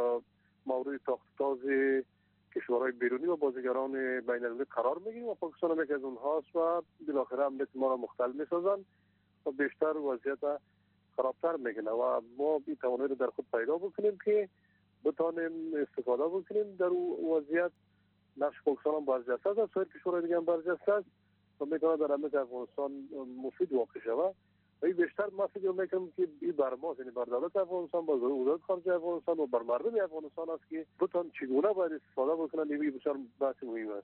مورد تاخت کشورهای بیرونی و بازیگران بین المللی قرار میگیریم و پاکستان هم یکی از اونهاست و بالاخره امنیت ما را مختل میسازن و بیشتر وضعیت خرابتر میکنه و ما این توانایی رو در خود پیدا بکنیم که بتانیم استفاده بکنیم در وضعیت. نقش پاکستان هم برجسته است، سایر کشورهای دیگه هم برجسته است و میتونه در امنیت افغانستان مفید واقع شود و این بیشتر ما فکر میکنم که این بر ما، یعنی بر دولت افغانستان، بر وزارت خارجه افغانستان و بر مردم افغانستان است که بتون چگونه باید استفاده بکنن. این بسیار بحث مهم است.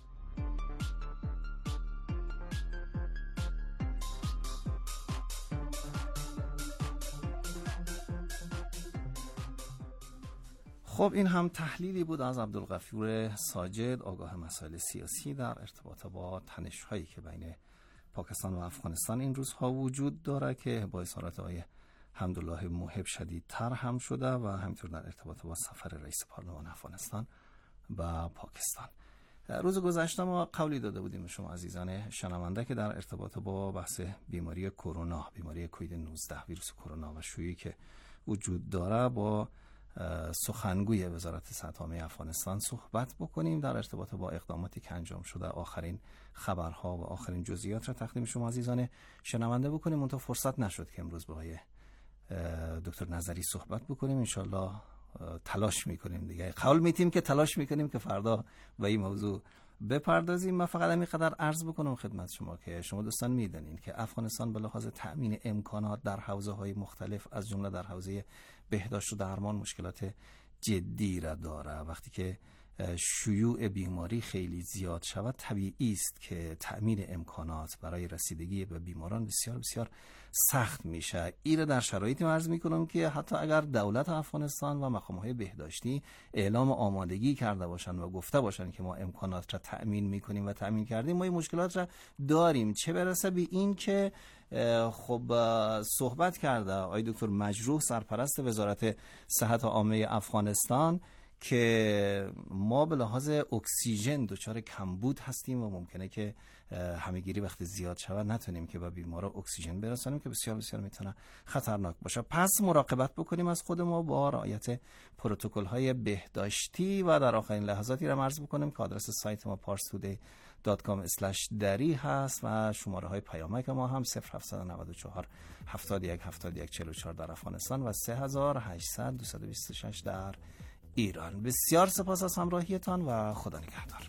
خب این هم تحلیلی بود از عبدالغفور ساجد، آگاه مسائل سیاسی در ارتباط با تنش‌هایی که بین پاکستان و افغانستان این روزها وجود داره که با اظهارات آقای حمدالله موهب شدیدتر هم شده و همینطور در ارتباط با سفر رئیس پارلمان افغانستان و پاکستان. روز گذشته ما قولی داده بودیم شما عزیزان شنونده که در ارتباط با بحث بیماری کرونا، بیماری کووید 19 ویروس کرونا و شیوعی که وجود داره با سخنگوی وزارت صحت عامه افغانستان صحبت بکنیم در ارتباط با اقداماتی که انجام شده، آخرین خبرها و آخرین جزئیات را تقدیم شما عزیزان شنونده بکنیم. منتها فرصت نشد که امروز با آقای دکتر نظری صحبت بکنیم. انشالله تلاش میکنیم دیگه، قول میتیم که تلاش میکنیم که فردا به این موضوع بپردازیم. من فقط اینقدر عرض بکنم خدمت شما که شما دوستان میدونین که افغانستان به لحاظ تأمین امکانات در حوزه‌های مختلف از جمله در حوزه بهداشت و درمان مشکلات جدی را داره. وقتی که شیوع بیماری خیلی زیاد شود طبیعی است که تأمین امکانات برای رسیدگی به بیماران بسیار بسیار سخت میشه. این در شرایطی عرض میکنم که حتی اگر دولت افغانستان و مقام‌های بهداشتی اعلام آمادگی کرده باشند و گفته باشند که ما امکانات را تأمین میکنیم و تأمین کردیم، ما این مشکلات را داریم. چه برسه به این که خب صحبت کرده آقای دکتر مجروح سرپرست وزارت صحت عامه افغانستان که ما به لحاظ اکسیژن دچار کمبود هستیم و ممکنه که همه‌گیری وقتی زیاد شود نتونیم که به بیمارا اکسیژن برسانیم که بسیار بسیار میتونه خطرناک باشه. پس مراقبت بکنیم از خود ما با رعایت پروتکل‌های بهداشتی. و در آخرین لحظاتی را عرض بکنیم که آدرس سایت ما parstoday.com/dari هست و شماره های پیامک ما هم 0794 71 71 44 در افغانستان و 3800 226 در ایران. بسیار سپاس از همراهیتان و خدا نگهدار.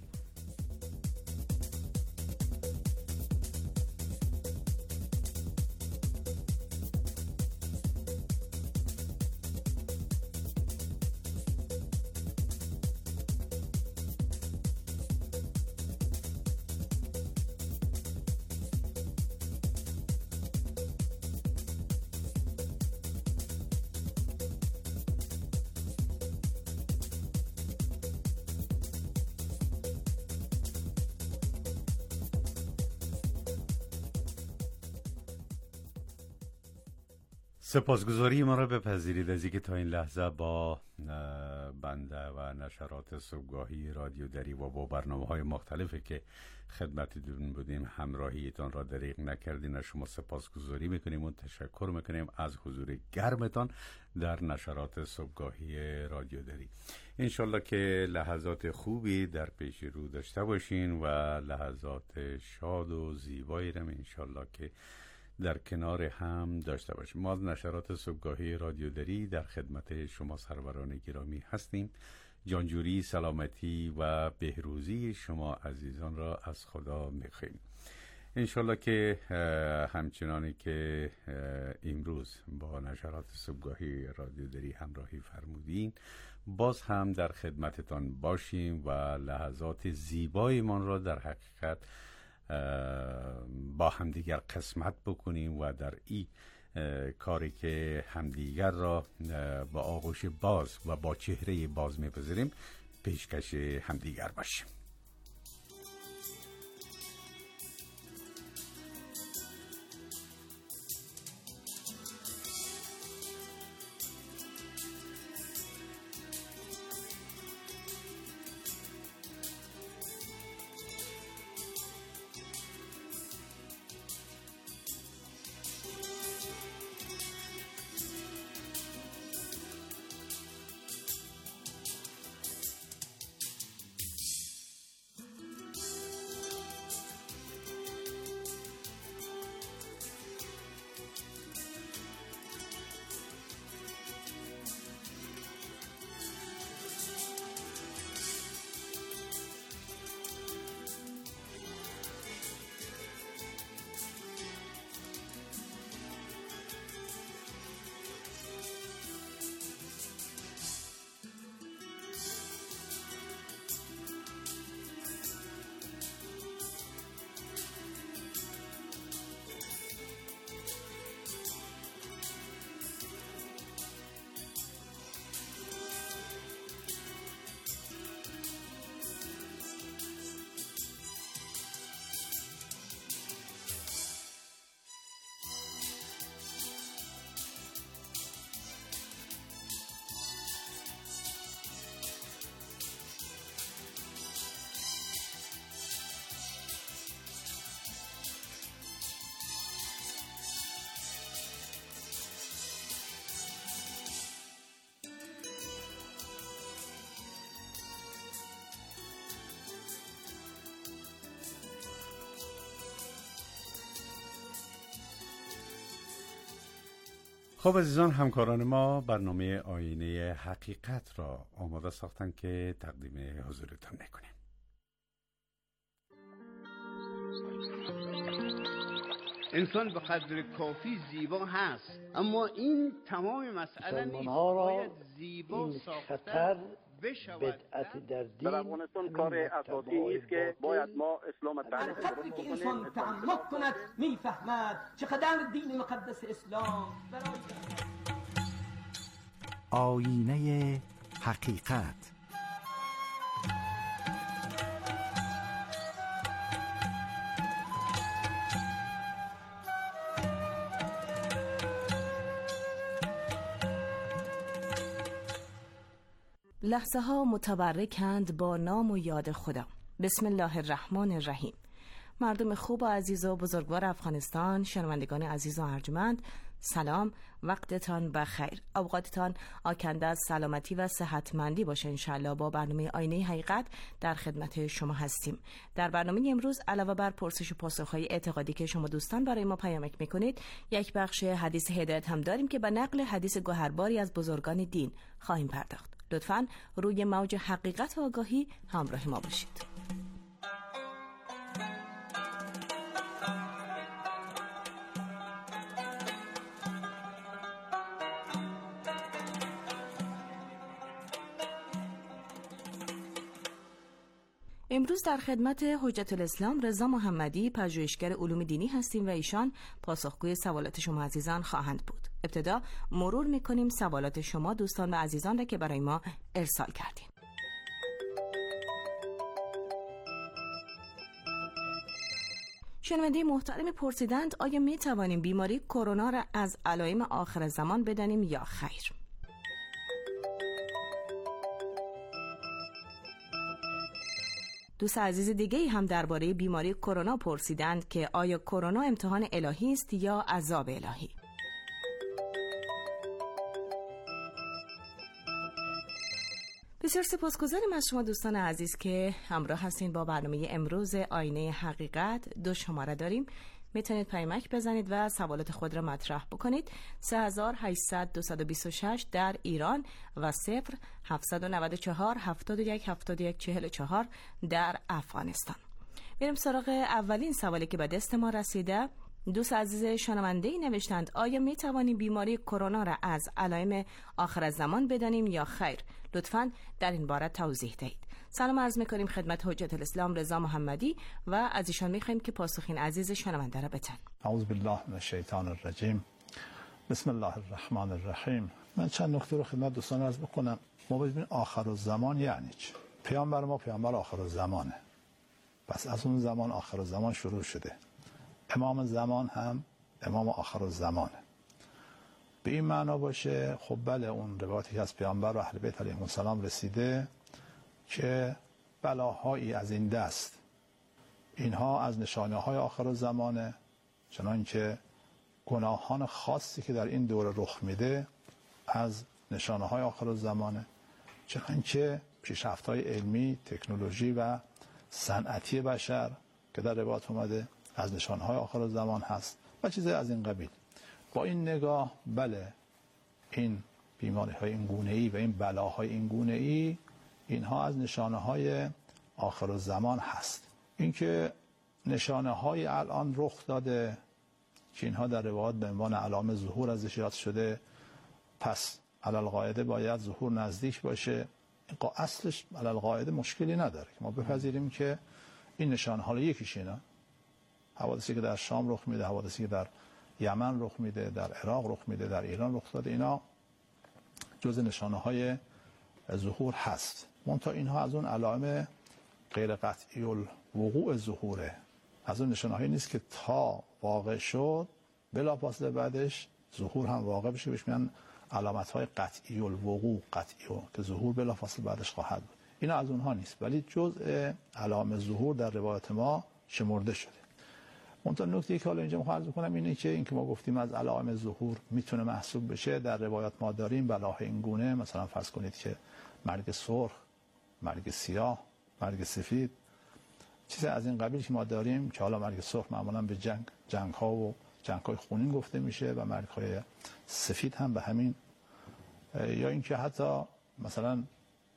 سپاسگزاری ما را بپذیرید از اینکه تا این لحظه با بنده و نشرات صبحگاهی رادیو دری و با برنامه‌های مختلفی که خدمتتون بودیم همراهیتان را دریغ نکردین. از شما سپاسگزاری میکنیم و تشکر میکنیم از حضور گرمتان در نشرات صبحگاهی رادیو دری. انشالله که لحظات خوبی در پیش رو داشته باشین و لحظات شاد و زیبایی را انشالله که در کنار هم داشته باشیم. ما از نشرات صبحگاهی رادیو دری در خدمت شما سروران گرامی هستیم. جانجوری، سلامتی و بهروزی شما عزیزان را از خدا میخواهیم. انشالله که همچنانی که امروز با نشرات صبحگاهی رادیو دری همراهی فرمودین، باز هم در خدمتتان باشیم و لحظات زیبای من را در حقیقت با همدیگر قسمت بکنیم و در این کاری که همدیگر را با آغوش باز و با چهره باز میپذیریم پیشکش همدیگر باشیم. خب عزیزان، همکاران ما برنامه آینه حقیقت را آماده ساختن که تقدیم حضورتان میکنیم. انسان به قدر کافی زیبا هست، اما این تمام مسئله نیست. باید زیبا ساختن بشود. در افغانستان کار اساسی است که باید ما اسلام تعریف درست که انسان تعمق کند میفهمد چقدر دین مقدس اسلام برای آینه حقیقت. لحظه ها متبرکند با نام و یاد خدا. بسم الله الرحمن الرحیم. مردم خوب و عزیز و بزرگوار افغانستان، شنوندگان عزیز و ارجمند، سلام، وقتتان بخیر، اوقاتتان آکنده از سلامتی و صحتمندی باشه انشالله. با برنامه آینه حقیقت در خدمت شما هستیم. در برنامه امروز علاوه بر پرسش و پاسخ‌های اعتقادی که شما دوستان برای ما پیامک میکنید، یک بخش حدیث هدایت هم داریم که به نقل حدیث گوهرباری از بزرگان دین خواهیم پرداخت. لطفاً روی موج حقیقت و آگاهی همراه ما باشید. امروز در خدمت حجت الاسلام رضا محمدی، پژوهشگر علوم دینی هستیم و ایشان پاسخگوی سوالات شما عزیزان خواهند بود. ابتدا مرور میکنیم سوالات شما دوستان و عزیزان را که برای ما ارسال کردین. شنونده محترم پرسیدند آیا می توانیم بیماری کرونا را از علائم آخر زمان بدانیم یا خیر؟ دوست عزیز دیگه هم درباره بیماری کرونا پرسیدند که آیا کرونا امتحان الهی است یا عذاب الهی؟ بسیار سپاسگزاریم از شما دوستان عزیز که همراه هستین با برنامه امروز آینه حقیقت. 2 شماره داریم، میتونید پیامک بزنید و سوالات خود را مطرح بکنید. 3800-226 در ایران و 0-794-71-71-44 در افغانستان. بریم سراغ اولین سوالی که به دست ما رسیده. دوست عزیز شنونده‌ای نوشتند آیا می توانیم بیماری کرونا را از علائم آخر زمان بدانیم یا خیر؟ لطفاً در این باره توضیح دهید. سلام عرض می‌کنیم خدمت حجت الاسلام رضا محمدی و از ایشان می‌خواهیم که پاسخ این عزیز شنونده را بدن. اعوذ بالله من الشیطان الرجیم. بسم الله الرحمن الرحیم. من چند نکته رو خدمت دوستان عرض بکنم. ما ببینیم آخر الزمان یعنی چی؟ پیامبر ما پیامبر آخر الزمانه. پس از اون زمان آخر الزمان شروع شده. امام زمان هم امام آخر الزمانه. به این معنا باشه خب بله اون روایتی که از پیامبر و اهل بیت علیهم السلام رسیده که بلاهایی از این دست اینها از نشانه‌های آخر الزمانه، چنانکه گناهان خاصی که در این دوره رخ میده از نشانه‌های آخر الزمانه، چنانکه پیشرفت‌های علمی، تکنولوژی و صنعتی بشر که در روایات اومده از نشانه‌های آخر الزمان هست و چیزای از این قبیل. با این نگاه بله این بیماری‌های این گونه‌ای و این بلاهای این گونه‌ای اینها از نشانه‌های آخر الزمان هست. اینکه نشانه‌های الان رخ داده که اینها در روایات به عنوان علائم ظهور ازش یاد شده، پس علی القاعده باید ظهور نزدیک باشه. اصلش علی القاعده مشکلی نداره که ما بپذیریم که این نشانه‌ها یکیش اینا حوادثی که در شام رخ میده، حوادثی که در یمن رخ میده، در عراق رخ میده، در ایران رخ داده، اینا جز نشانه‌های ظهور هست. منتها اینها از اون علائم غیر قطعی الوقوع ظهوره، از اون نشانه‌هایی نیست که تا واقع شد بلافاصله بعدش ظهور هم واقع بشه. بهش میگن علامت‌های قطعی الوقوع، که ظهور بلافاصله بعدش خواهد بود. اینا از اونها نیست، ولی جزء علائم ظهور در روایت ما شمرده شده. منتها نکته‌ای که حالا اینجا می‌خوام عرض کنم اینه که اینکه ما گفتیم از علائم ظهور میتونه محسوب بشه، در روایات ما داریم بلاهای این گونه، مثلا فرض کنید که مرگ سرخ، مرگ سیاه، مرگ سفید، چیز از این قبیل که ما داریم که حالا مرگ سرخ معمولا به جنگ‌ها و جنگ‌های خونین گفته میشه و مرگ‌های سفید هم به همین، یا اینکه حتی مثلا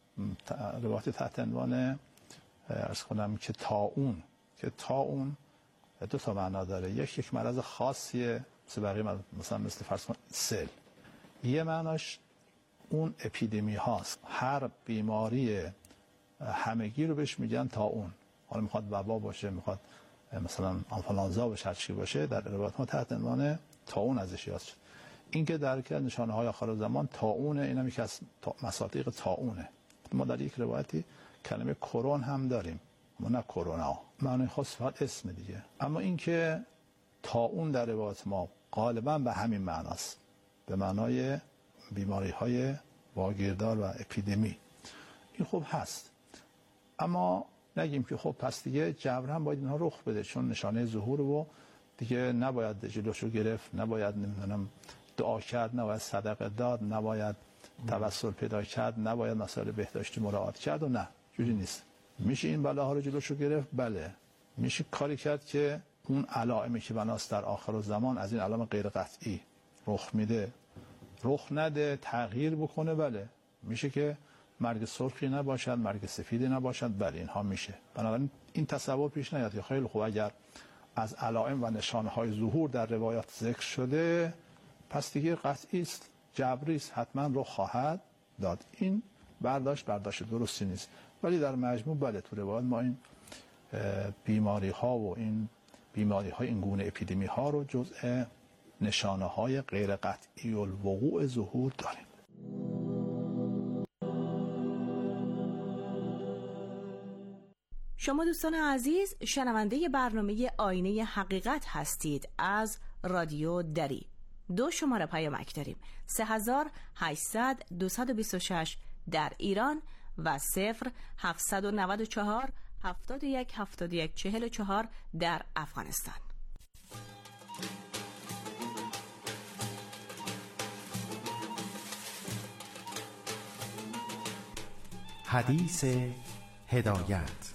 روایت تحت عنوان عرض کنم که طاعون دو تا معنا داره. یک مرض خاصیه مثل بقیه، مثلا مثل فرض کن سل. یه معناش اون اپیدمی هاست، هر بیماری همگی رو بهش میگن طاعون. حالا میخواد وبا باشه، میخواد مثلا آنفولانزا باشه، هر چی باشه، در روایت ما تحت عنوان طاعون ازش یاد شد. این که در که نشانه های آخر زمان طاعونه، اینم یکی از مصادیق طاعونه. ما در یک روایتی کلمه کرون هم داریم، ما نه کرونا، معنی خاص فقط اسم دیگه. اما این که طاعون در روایت ما غالبا به همین معناست، به معنای بیماری های واگیردار و اپیدمی. این خوب هست، اما نگیم که خب پس دیگه جبران باید اینها رخ بده چون نشانه ظهور و دیگه نباید جلوشو گرفت، نباید نمیدونم دعا کرد، نباید صدقه داد، نباید توسل پیدا کرد، نباید مسائل بهداشتی مراعات کرد. و نه، جوری نیست. میشه این بلاها رو جلوشو گرفت، بله. میشه کاری کرد که اون علائمی که بناست در آخر زمان از این علائم غیر قطعی رخ میده رخ نده، تغییر بکنه، بله. میشه که مرگ سرخی نباشد، مرگ سفیدی نباشد، بله اینها میشه. بنابراین این تصور پیش نیاد که خیلی خوب اگر از علائم و نشانه‌های ظهور در روایات ذکر شده پس دیگه قطعی است، جبری است، حتما رخ خواهد داد. این برداشت درستی نیست. ولی در مجموع بله، تو روایات ما این بیماری ها و این بیماری های این گونه اپیدمی ها رو جزء نشانه های غیر قطعی الوقوع ظهور داریم. شما دوستان عزیز شنونده برنامه آینه حقیقت هستید از رادیو دری. 2 شماره پیامک داریم: 3800 226 در ایران و 0794 71 71 44 در افغانستان. حدیث هدایت.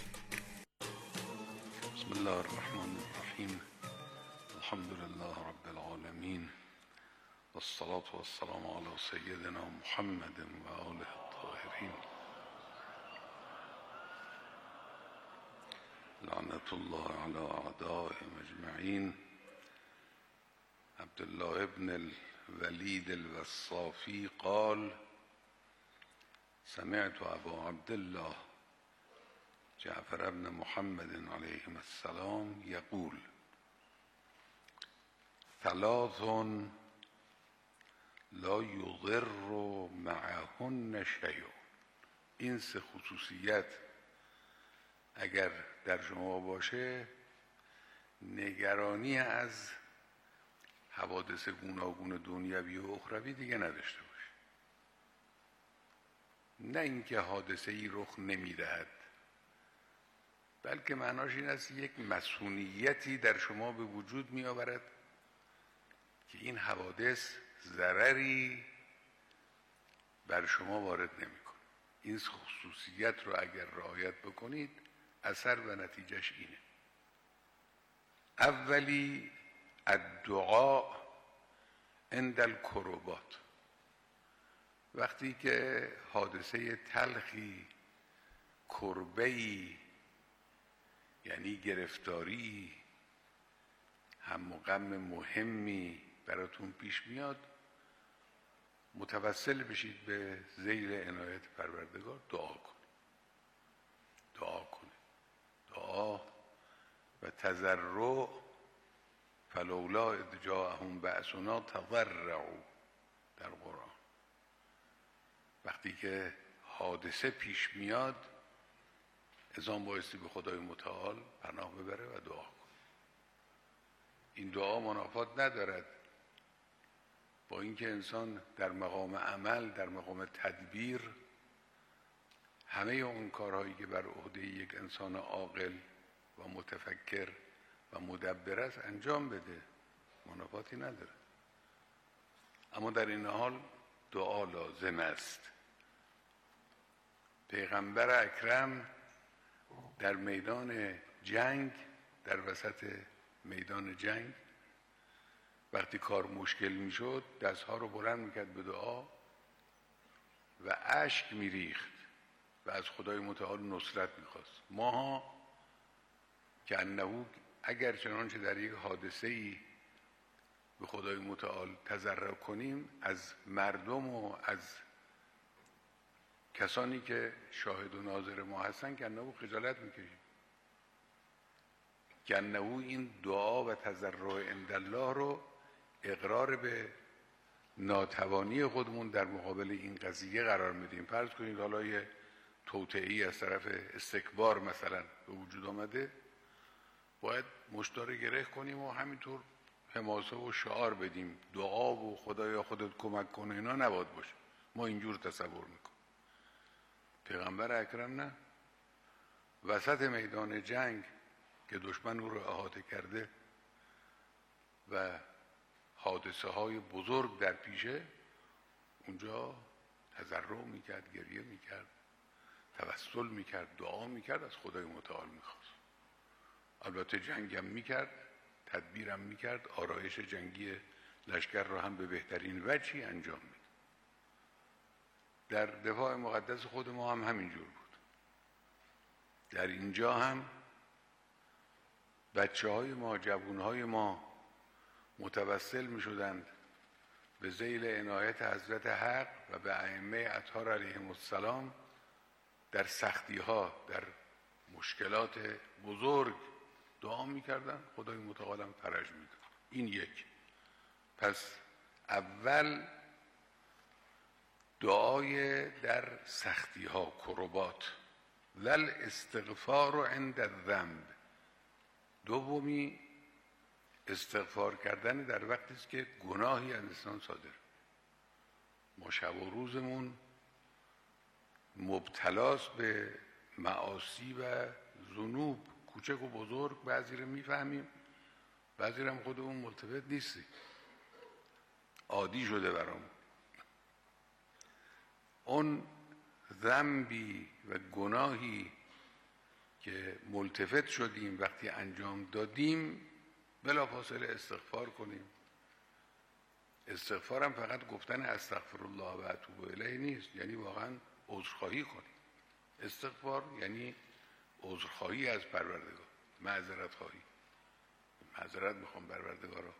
بسم الله الرحمن الرحیم. الحمد لله رب العالمین والصلاة والسلام علی سیدنا محمد و آله الطاهرین. لعنت الله علی اعدائهم اجمعین. عبدالله ابن الولید الوصافی قال: سمعت ابا عبدالله جعفر ابن محمد علیهم السلام یقول: ثلاث لا یضر معهن شیء. این 3 خصوصیت اگر در شما باشه نگرانی از حوادث گوناگون دنیوی و اخروی دیگه نداشته باشه. نه اینکه حادثه ای رخ نمیدهد، بلکه معناش این است یک مسئولیتی در شما به وجود می آورد که این حوادث ضرری بر شما وارد نمی کنه. این خصوصیت رو اگر رعایت بکنید اثر و نتیجهش اینه: اولی الدعاء عند الکروبات. وقتی که حادثه تلخی، کربه‌ای یعنی گرفتاری، هم و غم مهمی براتون پیش میاد، متوسل بشید به ذیل عنایت پروردگار، دعا کنید. دعا و تضرع. فلولا اذ جاءهم بأسنا تضرعوا در قرآن. وقتی که حادثه پیش میاد انسان بایستی به خدای متعال پناه ببره و دعا کنه. این دعا منافات ندارد با اینکه انسان در مقام عمل، در مقام تدبیر، همه اون کارهایی که بر عهده یک انسان عاقل و متفکر و مدبر است انجام بده، منافاتی نداره. اما در این حال دعا لازم است. پیغمبر اکرم در میدان جنگ، در وسط میدان جنگ، وقتی کار مشکل میشد دستها رو بلند میکرد به دعا و اشک میریخت و از خدای متعال نصرت میخواست. ما که انه اگر چنانچه در یک حادثه‌ای به خدای متعال تضرع کنیم، از مردم و از کسانی که شاهد و ناظر ما هستن گنه‌و خجالت میکشیم. گنه‌و این دعا و تضرع عند الله رو اقرار به ناتوانی خودمون در مقابل این قضیه قرار میدیم. فرض کنید حالا یه توطئه‌ای از طرف استکبار مثلا به وجود آمده، باید مشتار گره کنیم و همینطور حماسه و شعار بدیم، دعا و خدایا خودت کمک کنه، اینا نباید باشه. ما اینجور تصور میکنیم. پیغمبر اکرم نه، وسط میدان جنگ که دشمن او رو احاطه کرده و حادثه های بزرگ در پیشه، اونجا تضرع میکرد، گریه میکرد، توسل میکرد، دعا میکرد، از خدای متعال میخواست. البته جنگم میکرد، تدبیرم میکرد، آرایش جنگی لشکر را هم به بهترین وجهی انجام میداد. در دفاع مقدس خود ما هم همینجور بود. در اینجا هم بچه‌های ما، جوانهای ما متوسل میشدند به ذیل عنایت حضرت حق و به ائمه اطهار علیهم السلام در سختی‌ها، در مشکلات بزرگ دعا میکردن، خدای متعال هم فرج میداد. این یک. پس اول دعای در سختی‌ها، کربات، ول استغفار عند الذنب. دومی استغفار کردن در وقتی است که گناهی از انسان صادر. ما شب و روزمون مبتلاست به معاصی و ذنوب، کوچک و بزرگ. بعضی رو میفهمیم، بعضی رو هم خودمون ملتفت نیستیم، عادی شده برامون. اون ذنبی و گناهی که ملتفت شدیم وقتی انجام دادیم، بلافاصله استغفار کنیم. استغفار هم فقط گفتن استغفر الله و اتوب الیه نیست، یعنی واقعا عذرخواهی کنیم. استغفار یعنی عذرخواهی از پروردگار، معذرت خواهی. معذرت میخوام پروردگارا.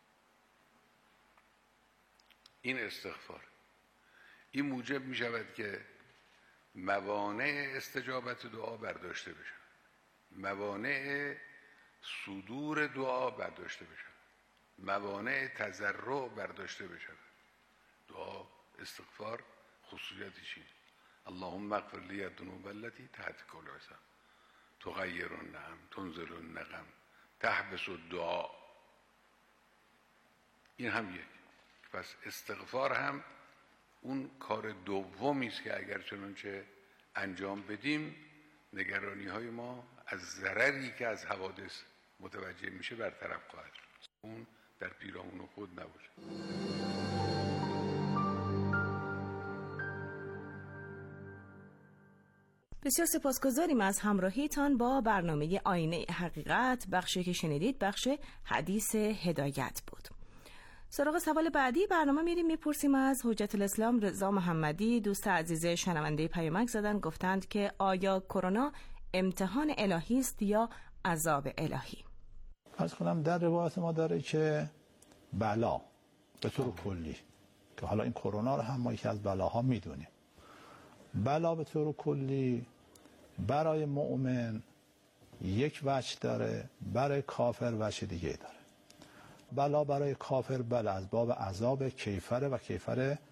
این استغفار. این موجب میشود که موانع استجابت دعا برداشته بشن، موانع صدور دعا برداشته بشن، موانع تضرع برداشته بشن. دعا استغفار خصوصیتش اینه: اللهم اغفر لی الذنوب التي تحت كل عصا تغیر النعم تنزل النقم تحبس الدعا. این هم یک. پس استغفار هم اون کار دومی است که اگر چنانچه انجام بدیم، نگرانی های ما از ضرری که از حوادث متوجه میشه برطرف خواهد شد. اون در پیرامون خود نباشه. بسیار سپاسگزاریم از همراهیتان با برنامه آینه حقیقت. بخشی که شنیدید بخش حدیث هدایت بود. سراغ سوال بعدی برنامه میریم. میپرسیم از حجت الاسلام رضا محمدی، دوست عزیز شنونده پیامک زدن، گفتند که آیا کرونا امتحان الهی است یا عذاب الهی؟ از کنم در روایت ما داره که بلا به طور کلی، که حالا این کرونا رو هم ما یکی از بلاها میدونیم، بلا به طور کلی برای مؤمن یک وجه داره، برای کافر وجه دیگه داره. بلا برای کافر بله از باب عذاب کیفره و کیفر